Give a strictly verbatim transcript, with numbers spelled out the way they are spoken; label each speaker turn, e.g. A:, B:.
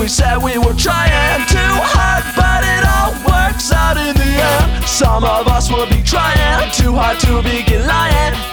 A: we said we were trying too hard, but it all works out in the end. Some of us will be trying too hard to begin lying.